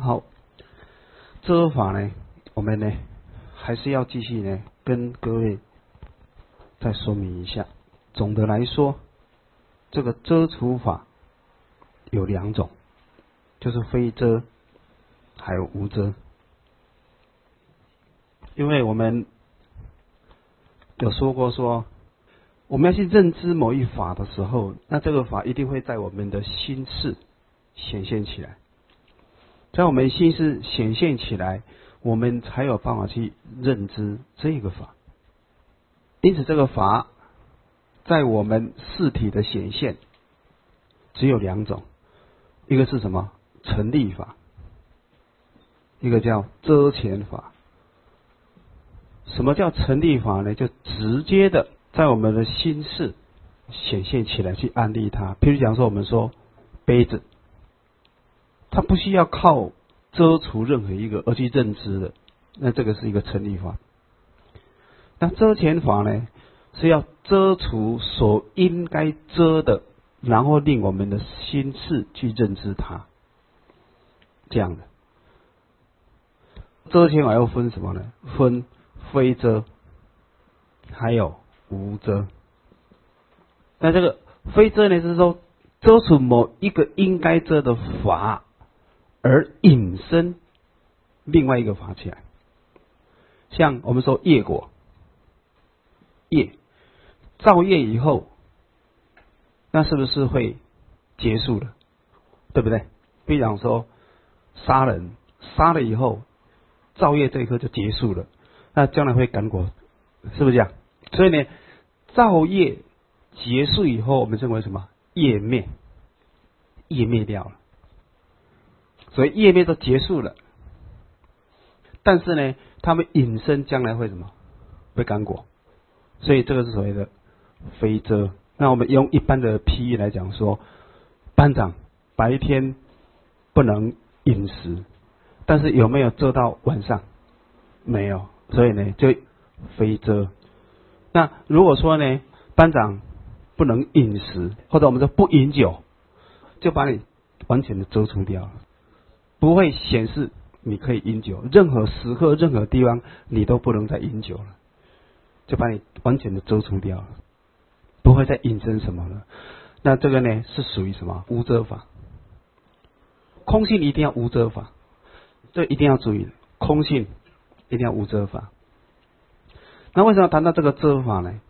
好，遮法呢，我们呢还是要继续呢跟各位再说明一下。总的来说，这个遮除法有两种，就是非遮还有无遮。因为我们有说过说，我们要去认知某一法的时候，那这个法一定会在我们的心识显现起来，在我们心识显现起来，我们才有办法去认知这个法。因此这个法在我们事体的显现只有两种，一个是什么？成立法，一个叫遮前法。什么叫成立法呢？就直接的在我们的心识显现起来，去安立它。譬如讲说，我们说杯子，它不需要靠遮除任何一个而去认知的，那这个是一个成立法。那遮前法呢，是要遮除所应该遮的，然后令我们的心识去认知它，这样的。遮前法又分什么呢？分非遮还有无遮。那这个非遮呢，是说遮除某一个应该遮的法，而引申另外一个法起来。像我们说业果，业造业以后，那是不是会结束了？对不对？比如讲说杀人，杀了以后，造业这一刻就结束了，那将来会感果，是不是这样？所以呢，造业结束以后，我们认为什么？业灭，业灭掉了，所以业灭都结束了。但是呢，他们引申将来会什么？会感果，所以这个是所谓的非遮。那我们用一般的譬喻来讲说，班长白天不能饮食，但是有没有遮到晚上？没有，所以呢就非遮。那如果说呢，班长不能饮食，或者我们说不饮酒，就把你完全的遮除掉了，不会显示你可以饮酒，任何时刻任何地方你都不能再饮酒了，就把你完全的遮除掉了，不会再引申什么了。那这个呢是属于什么？无遮法。空性一定要无遮法，这一定要注意，空性一定要无遮法。那为什么谈到这个遮法呢？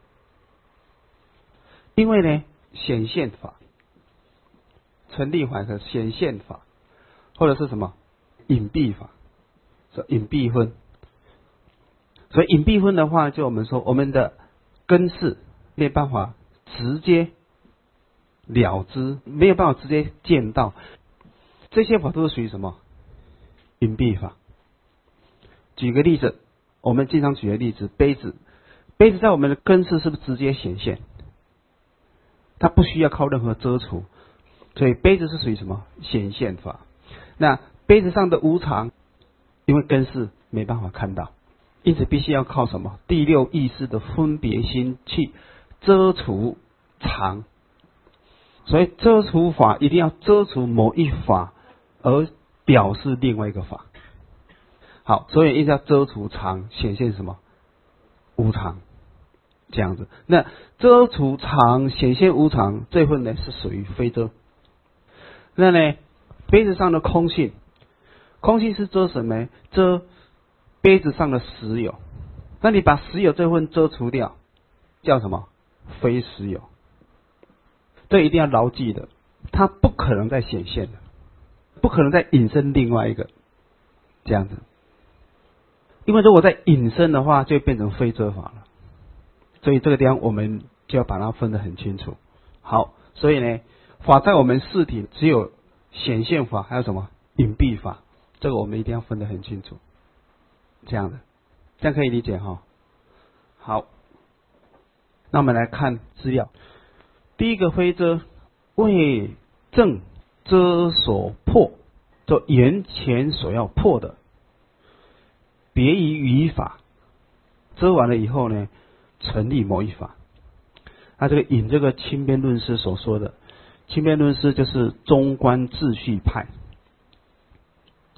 因为呢，显现法、成立法和显现法，或者是什么隐蔽法，是隐蔽分。所以隐蔽分的话，就我们说我们的根识没有办法直接了知，没有办法直接见到，这些法都是属于什么？隐蔽法。举个例子，我们经常举的例子，杯子，杯子在我们的根识是不是直接显现？它不需要靠任何遮除，所以杯子是属于什么？显现法。那杯子上的无常，因为根识没办法看到，因此必须要靠什么？第六意识的分别心去遮除常。所以遮除法一定要遮除某一法，而表示另外一个法。好，所以一定要遮除常，显现什么？无常，这样子。那遮除常显现无常这份呢是属于非遮。那呢，杯子上的空性，空性是遮什么？遮杯子上的实有。那你把实有这份遮除掉，叫什么？非实有。这一定要牢记的，它不可能再显现的，不可能再引申另外一个，这样子。因为如果再引申的话，就变成非遮法了。所以这个地方我们就要把它分得很清楚。好，所以呢，法在我们事体只有显现法，还有什么隐蔽法，这个我们一定要分得很清楚。这样的，这样可以理解哈。好，那我们来看资料。第一个非遮，为正遮所破，就眼前所要破的，别于语法，遮完了以后呢，成立某一法。那这个引这个清边论师所说的，清边论师就是中观秩序派。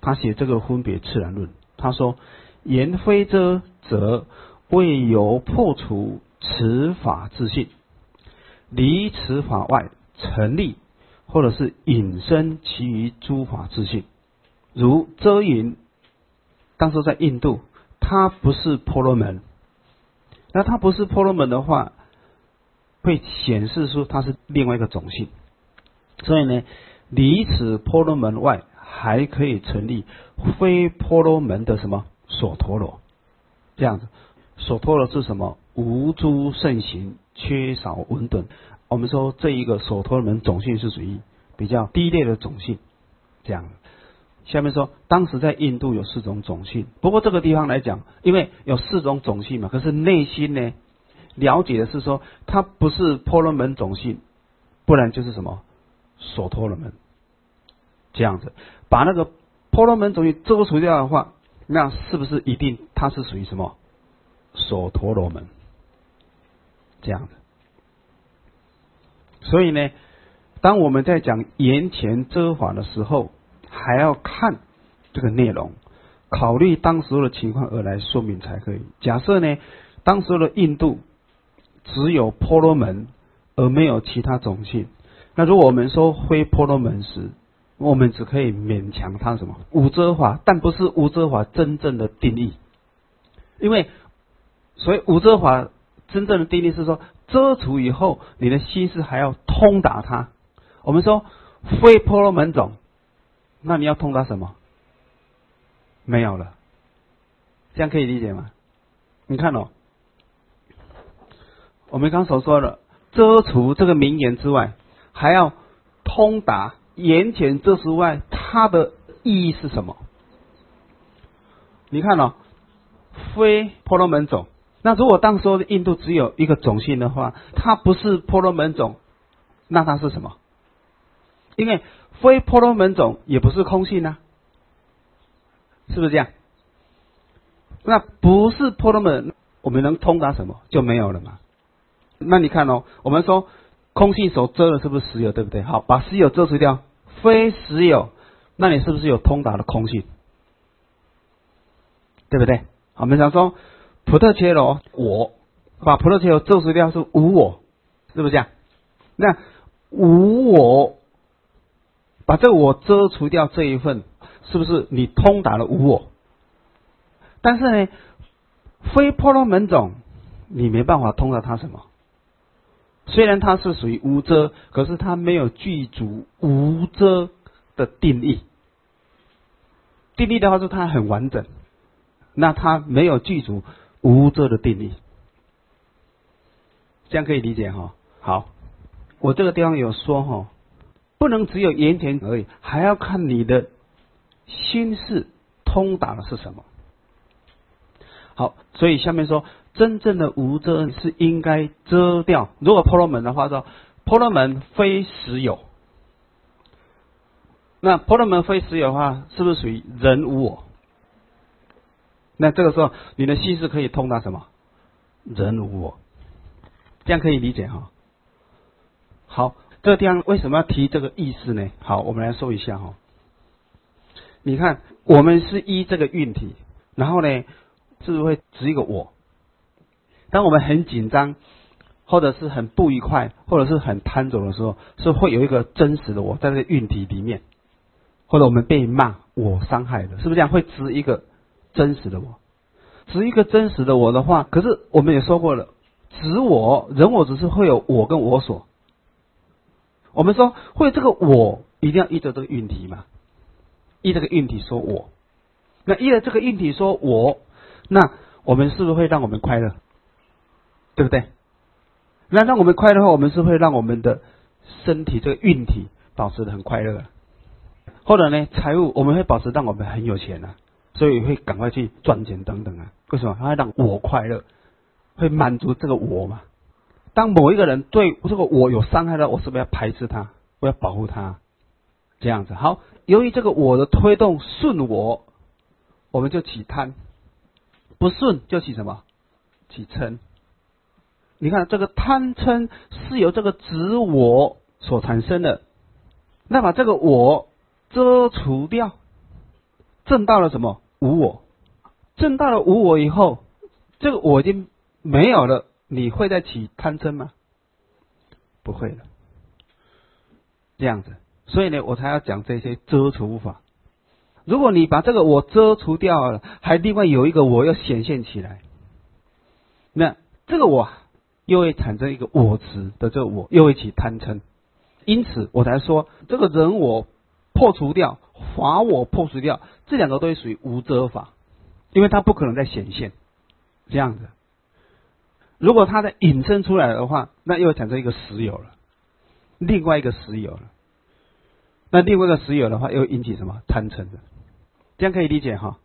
他写这个分别自然论，他说言非遮则未由破除此法自性，离此法外成立，或者是引申其余诸法自性。如遮云，当时在印度，它不是婆罗门，那它不是婆罗门的话，会显示出它是另外一个种性。所以呢，离此婆罗门外，还可以成立非婆罗门的什么所陀罗，这样子。所陀罗是什么？无诸圣行，缺少文顿。我们说这一个所陀罗门种性是属于比较低劣的种性，这样。下面说，当时在印度有4种种性，不过这个地方来讲，因为有4种种性嘛，可是内心呢，了解的是说，它不是婆罗门种性，不然就是什么所陀罗门，这样子。把那个婆罗门种性遮除掉的话，那是不是一定它是属于什么所陀罗门？这样子。所以呢，当我们在讲言前遮法的时候，还要看这个内容，考虑当时的情况而来说明才可以。假设呢，当时的印度只有婆罗门而没有其他种性，那如果我们说非婆罗门时，我们只可以勉强它什么无遮法，但不是无遮法真正的定义。因为所以无遮法真正的定义是说，遮除以后，你的心识还要通达它。我们说非婆罗门种，那你要通达什么？没有了，这样可以理解吗？你看哦，我们刚所说的遮除这个名言之外，还要通达言前遮除外，它的意义是什么？你看哦，非婆罗门种，那如果当时的印度只有一个种性的话，它不是婆罗门种，那它是什么？因为非婆罗门种也不是空性啊，是不是这样？那不是婆罗门，我们能通达什么？就没有了嘛。那你看哦，我们说空性所遮的是不是实有，对不对？好，把实有遮除掉，非实有，那你是不是有通达的空性？对不对？我们想说普特切罗我，把普特切罗遮除掉是无我，是不是这样？那无我，把这个我遮除掉这一份，是不是你通达了无我？但是呢，非婆罗门种你没办法通达它什么？虽然它是属于无遮，可是它没有具足无遮的定义。定义的话是它很完整，那它没有具足无遮的定义，这样可以理解哈。好，我这个地方有说哈，不能只有言前而已，还要看你的心识通达的是什么。好，所以下面说，真正的无遮是应该遮掉。如果婆罗门的话说，婆罗门非实有。那婆罗门非实有的话，是不是属于人无我？那这个时候，你的心识可以通达什么？人无我，这样可以理解哈。好，这个地方为什么要提这个意思呢？好，我们来说一下哈。你看，我们是依这个运体，然后呢，是不是会指一个我？当我们很紧张，或者是很不愉快，或者是很贪着的时候，是会有一个真实的我在这个运体里面，或者我们被骂，我伤害了，是不是这样？会指一个真实的我，指一个真实的我的话，可是我们也说过了，指我人我只是会有我跟我所。我们说会这个我一定要依着这个运体嘛，依这个运体说我，那依着这个运体说我，那我们是不是会让我们快乐？对不对？那让我们快乐的话，我们是会让我们的身体这个运体保持得很快乐，或者呢，财务我们会保持让我们很有钱啊，所以会赶快去赚钱等等啊。为什么？它会让我快乐，会满足这个我嘛。当某一个人对这个我有伤害了，我是不是要排斥他？我要保护他？这样子。好，由于这个我的推动顺我，我们就起贪；不顺就起什么？起嗔。你看这个贪嗔是由这个执我所产生的，那把这个我遮除掉， 证到了什么？无我。证到了无我以后，这个我已经没有了，你会再起贪嗔吗？不会了。这样子，所以呢，我才要讲这些遮除法。如果你把这个我遮除掉了，还另外有一个我要显现起来，那这个我又会产生一个我执的这个我，又会起贪嗔。因此我才说，这个人我破除掉，法我破除掉，这两个都属于无遮法，因为它不可能再显现。这样子，如果它再引申出来的话，那又会产生一个实有了，另外一个实有了。那另外一个实有的话，又引起什么贪嗔的？这样可以理解哈？